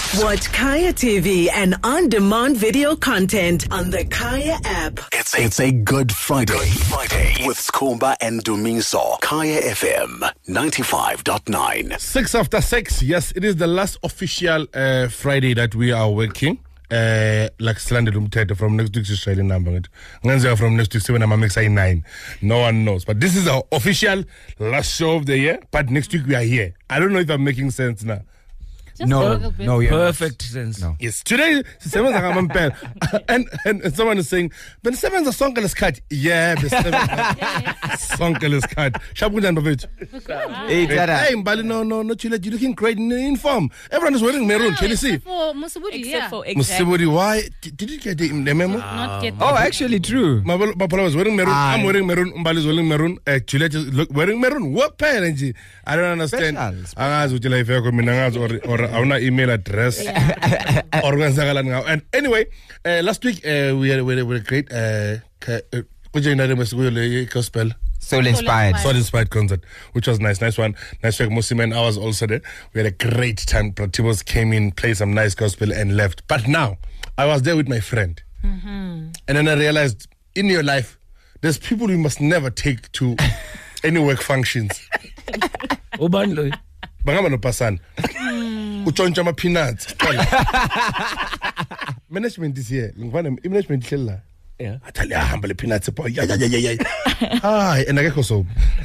Watch Kaya TV and on-demand video content on the Kaya app. It's a good Friday with Skumba and Dumiso. Kaya FM 95.9. 6 after 6. Yes, it is the last official Friday that we are working. Like Slender Umtete from next week's Australian number. From next week's 7, I'm say 9. No one knows. But this is our official last show of the year. But next week we are here. I don't know if I'm making sense now. No, yeah. Perfect sense. No. Yes, today and someone is saying, "Ben Seven's a songless cut." Yeah, Ben Seven's songless cut. Shabudan Bavit. Hey, Dada. Hey, Mbali, no, you're looking great in form. Everyone is wearing maroon. Can you see? Except for Musubudi, yeah. Musibudi, why? Did you get the memo? Not yet. Oh, actually true. Mapala was wearing maroon. I'm wearing maroon. Mbali is wearing maroon. Juliet is wearing maroon. What parent? I don't understand. Or our email address. Yeah. And anyway, last week we had a great gospel. Soul inspired concert, which was nice one. Nice week, Muslim, and I was also there. We had a great time. Pratibos came in, played some nice gospel, and left. But now, I was there with my friend, and then I realized in your life, there's people you must never take to any work functions. Bangama no pasan. Uchoncha ma peanuts. Management this year. Management hlela. Yeah. I tell you, humble peanuts. Yeah. Hi, and I so.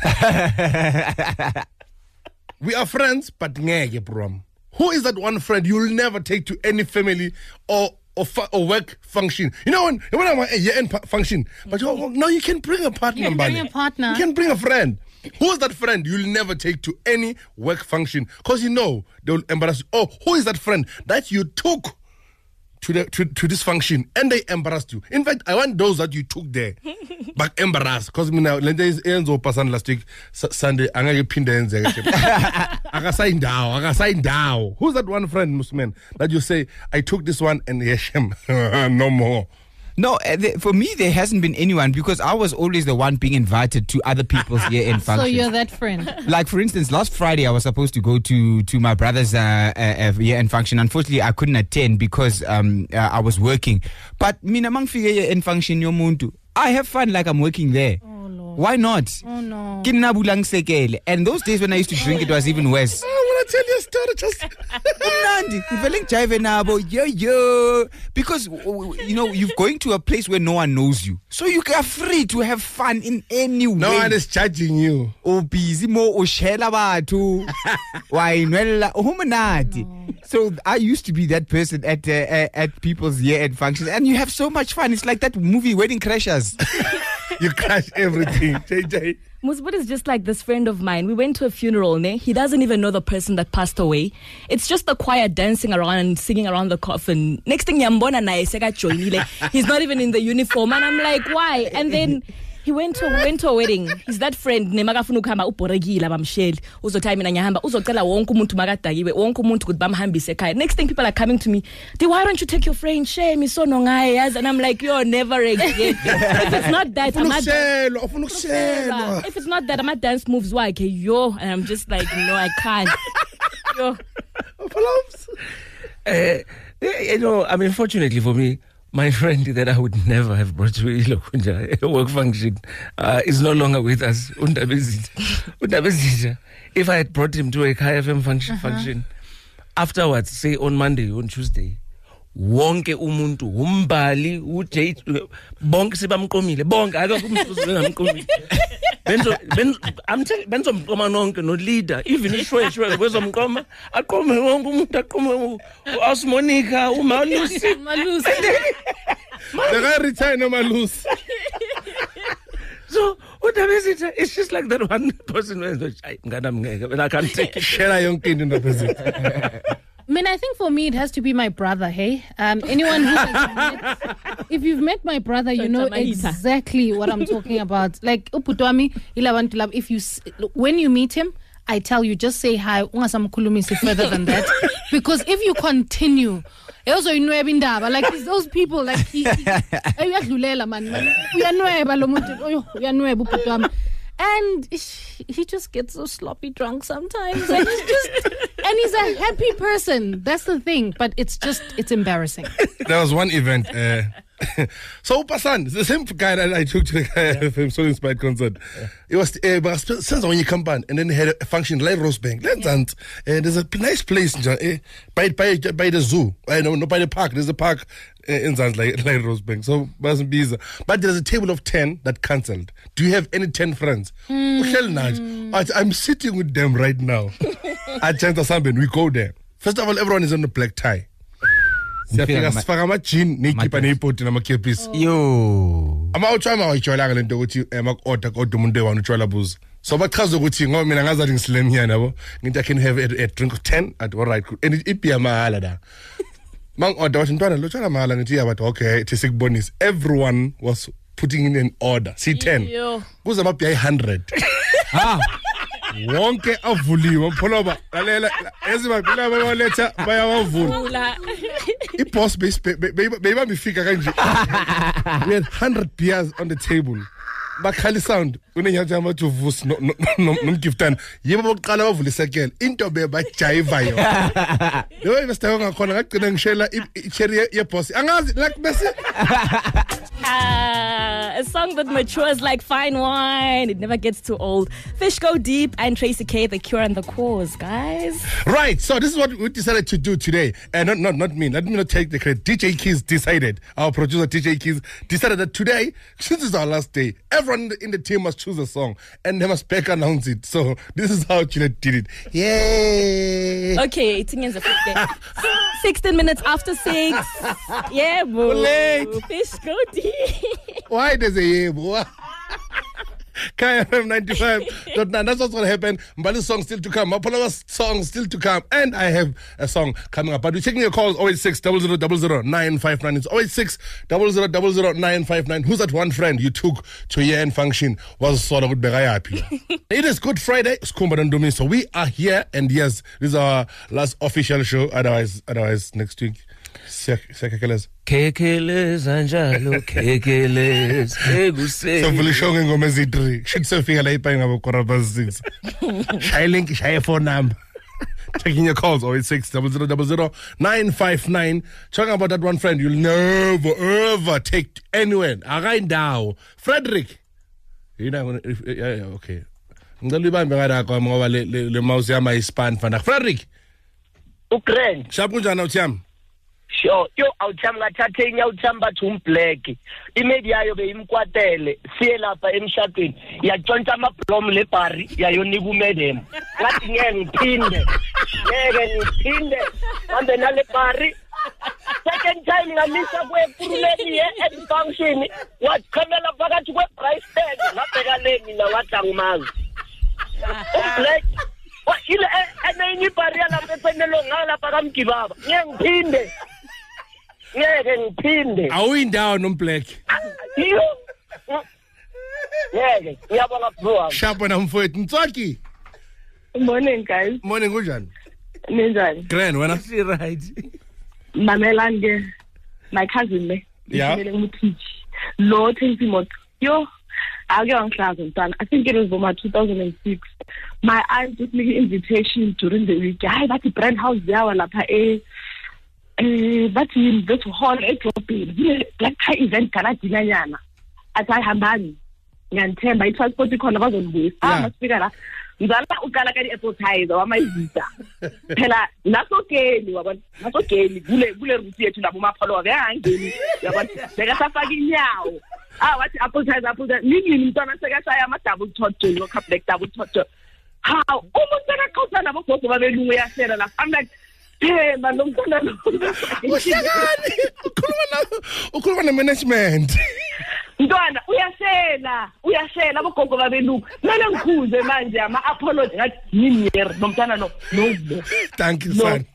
We are friends, but ngeke bro. Who is that one friend you'll never take to any family or work function? You know when I'm a year-end function, but no, you can bring a partner. You can bring a partner. You can bring a friend. Who is that friend you'll never take to any work function? Because you know they'll embarrass you. Oh, who is that friend that you took to this function and they embarrassed you? In fact, I want those that you took there, but embarrassed. Because now, Enzo Pasan last week Sunday, I sign down. Who's that one friend, Muslim, that you say I took this one and Yeshem no more? No, for me, there hasn't been anyone because I was always the one being invited to other people's year-end functions. So you're that friend. Like, for instance, last Friday, I was supposed to go to my brother's year-end function. Unfortunately, I couldn't attend because I was working. But mina mangfika year-end function yomuntu, I have fun like I'm working there. Oh, Lord. Why not? Oh, no. And those days when I used to drink, it was even worse. I want to tell you a story just... Because, you know, you're going to a place where no one knows you. So you are free to have fun in any way. No one is judging you. So I used to be that person at people's year-end functions. And you have so much fun. It's like that movie, Wedding Crashers. You crash everything, JJ. Musbud is just like this friend of mine. We went to a funeral, ne? He doesn't even know the person that passed away. It's just the choir dancing around and singing around the coffin. Next thing, Yambona na eseka joinile. He's not even in the uniform, and I'm like, why? And then he went to a wedding. He's that friend. Nemagafunu kama uporegila bamsheli. Uzo time na nyahamba. Uzo tela wonku muntu magatagiwe. Wonku muntu kudbamhambise kai. Next thing, people are coming to me. Why don't you take your friend? Shame is so nongai. And I'm like, you're never again. If it's not that, if it's not that, I'm at dance moves. Why? Okay, yo. And I'm just like, no, I can't. Yo. You know, I mean, fortunately for me, my friend that I would never have brought to Ilokunja, a work function, is no longer with us. If I had brought him to a KFM function, afterwards, say on Monday, on Tuesday, wonke umuntu, umbali, ujay, bonke sibamkomile, bonke, akakumsuzwe I'm telling Benzo Mkoma nonke no leader, even shwe kwezo mkoma, akome wonke umuntu akome Osmonica, umalusi. The guy retire no malus. So what is it? It's just like that one person when I can't take it. Share young kid in the person. I mean, I think for me, it has to be my brother, hey? Anyone who has met, if you've met my brother, you know exactly what I'm talking about. Like, Uputwami, if you, when you meet him, I tell you, just say hi, ungasamkhulumisi further than that. Because if you continue, also like it's those people, like, And he just gets so sloppy drunk sometimes. And he's a happy person. That's the thing. But it's embarrassing. There was one event. So Pasan, the same guy that I took to the FM Soul Inspired concert. It was since when you come back, and then they had a function like Rosebank. There's a nice place by the zoo. I know, not by the park. There's a park in Zans like Rosebank. So but there's a table of 10 that cancelled. Do you have any 10 friends? I'm sitting with them right now. At Chanta Samben, we go there. First of all, everyone is on a black tie. Siyafika ama-jean neyikhipha neyipoti namakepisi ama-utshwama awayijwayelanga lento ukuthi maku-order kodwa umuntu ewane utshwala buza so bachaza ukuthi ngoba mina ngazathi ngisilem here nabo ngithi I can have a drink of 10 at all right and ibhiya mahala da mang-order wathi ntwana lo tshwala mahala ngithi yeah but okay ithi sikubonise everyone was putting in an order C10 kuze amabhiya 100 wonke avuliwe pholoba lalela ezibabila bayaletha bayawavula iboss beyibamba ifika kanje we had 100 beers on the table bakhali sound kunenyathi amathi uvusi nomgiftana yibo bokuqala bavula isekele into bebajayiva yo lo investor ngakhona ngagcina ngishela icherry yeboss angazi like bese a song that matures like fine wine. It never gets too old. Fish Go Deep and Tracy K, The Cure and the Cause, guys. Right, so this is what we decided to do today. And not me. Let me not take the credit. DJ Keys decided, our producer DJ Keys decided that today, since it's our last day, everyone in the team must choose a song and they must back announce it. So this is how Gillette did it. Yay! Okay, it's 16 minutes after 6. Yeah, boo. Late. Fish Go Deep. Why does it boy? Kaya FM 95.9. That's what's going to happen. Mbali's song still to come. Mapola's song still to come. And I have a song coming up. But we're taking your calls 086 0000 959. It's 086 0000 959. Who's that one friend you took to a year-end function? Was sort of good happy. It is Good Friday. Skhumba and Dumi. So we are here. And yes, this is our last official show. Otherwise next week. Kekeleza njalo kekeleza ekuseni so fulishonge ngoma ezi3 should sofika la ipa ngabo korabas 6 shay link shay phone number taking your calls 086 0000 959 talking about that one friend you'll never ever take anywhere akayindawo Frederick okay ngicela ibambe ngara ngoba le mouse yama ispan fana Frederick uGrand shapu njani uthiyami Sure, yo awuthamba ngathathe inyawuthamba bathi umblack. Imedia yayo beyimkwatele siye lapha emshadweni. Yatshontsha amablomu lebhari yayonika umedem. Ngathi ngiphinde. Manje nale bhari. Second time ngamisa kwepuruleni ye function. Wakhangela phakathi kweprice tag ngabheka le mina wathi angimazi. Black. Wa ile enenye ibhari lapha epenelo ngala phaka mgibaba. Ngiphinde. Ngeke ngiphinde awuyindawo nomblack ngeke ngiyabonga bro shapo namfowethu Ntswaki Morning guys morning kunjani ninjani Grand wena she right mamela nge my cousin le ngimuthithi lo Thensimot yo ake wangihlaza mntana I think it was Boma 2006 my aunt took me invitation during the week hayi bathi brand house yawa lapha but in this hall edrobheni black tie event kana dinanyana athi ayihambani ngiyanthemba itransport ikhona bazonibuyisa masifika la ngizala uqala ka di-appetizer wamayivisa phela nasogeli kule route yethu labo maphalo abengangeni yabona bekasafaka inyawo wathi appetizer nini mntwana sekashaya ama-double toto yo-black double toto hawu umuntu sekaqhutha nabo gogo babelungu uyahlela la I'm like manje umntwana lo ukhuluma ne-management Ntwana uyashela abogogo babelungu mele ngikhuze manje ama-apology ngathi yini yeri nomntwana no thank you son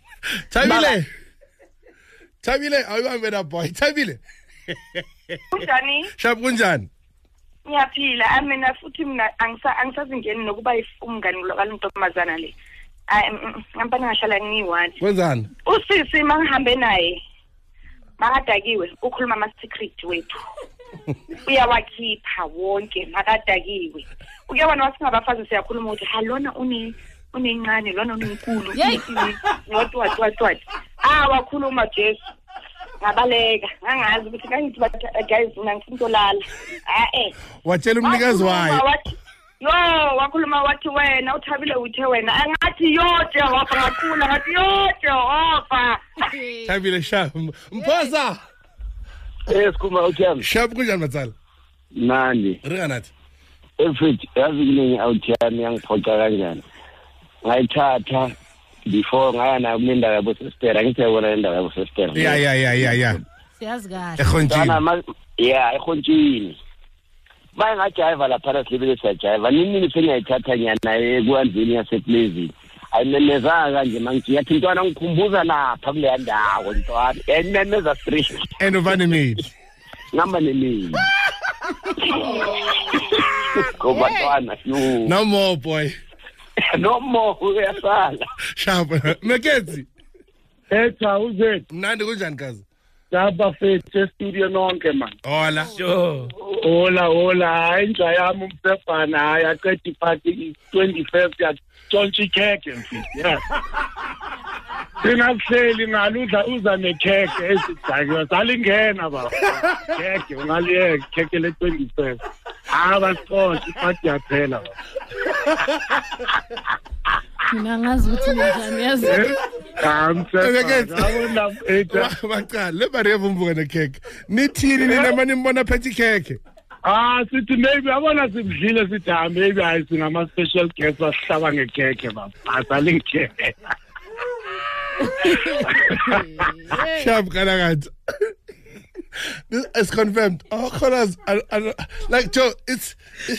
Thabile awuyibambe na boy Thabile kunjani shap kunjani ngiyaphila mina futhi mina angisazingeni nokuba umngani lo kalintomazana le ngampani ngahlala ngiyiwani kwenzani usisi mangihambe naye makadakiwe ukhuluma ama secret wethu uyawakhipha wonke makadakiwe ukuyabona wasingabafazi siyakhuluma ukuthi halona unencane lona unenkulu what wakhuluma Jesu ngabaleka ngangazi ukuthi kangithi guys mina ngifundolala watshela umnikazi wayo wakhuluma wathi wena uthabile uthe wena angathi yo Jehova ngakhula ngathi yo Jehova Thabile sharp mphosa Kuma uthami sharp kunjani matsala nandi ringanathi efit yazi kuningi awuthami yangiphoxa kanjani ngayithatha before ngaya na uminda yabo sister ngithe wona indawo yabo sister ya siyazi kahle ekhonjini ekhonjini ngajiva lapha silibele siyajiva nini sengiyayithatha nyana kuanzini yaseplazini ayimemezanga kanje mangithi yathi ntwana ngikhumbuza lapha kule ndawo ntwana ememeza street uvane mina ngamba nemini Ngoba ntwana no more boy no more uyasala sharp Meketsi etha uze mnandi kunjani kazi Daba fethu studio nonke man hola sure hola inja yami umsefana ayaqeda iparty 21st ya Tshontshe kheke mfisi yeah Singahleli ngaludla uza nekheke esidakwa salingena baba kheke ungaliyeke kheke le 21st abasixoxe iparty yaphela mina ngazi ukuthi njani yazi baqala le bari yavumbuka nekheke nithini nina manje mbona phethe ikheke sithi maybe abona simdlile sithi maybe ayisingama special guest wasihlaba ngekheke baba asalingeke sharp kanakathi this is confirmed callers like Joe it's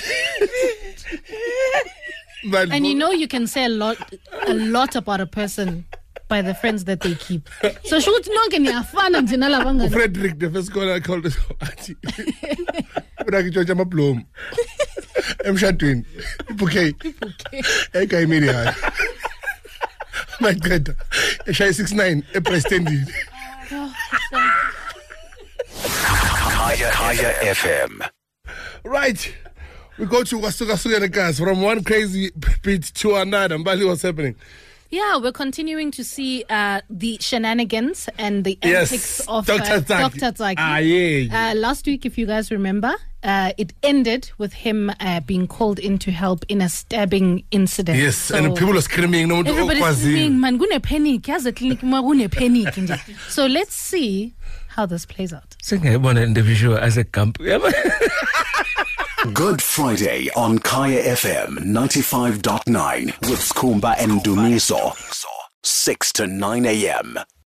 but and you can say a lot about a person by the friends that they keep. So shoot nonke niyafana nje nalabangani. Frederick the first caller called us athi. Urakitshontsha amablom. Emshadweni. Bouquet. Eka immediate. Maqeda. Eshaya 69 ePrestendile. Kaya FM. Right. We go to Wasuka guys from one crazy beat to another. Mbali, what's happening? Yeah, we're continuing to see the shenanigans and the antics of Dr. Zaki. Last week, if you guys remember, it ended with him being called in to help in a stabbing incident. Yes, so and people are screaming. No, everybody's screaming, man, gune panic. So let's see how this plays out. One individual as a camp. Good Friday on Kaya FM 95.9 with Skhumba and Dumiso, 6 to 9 a.m.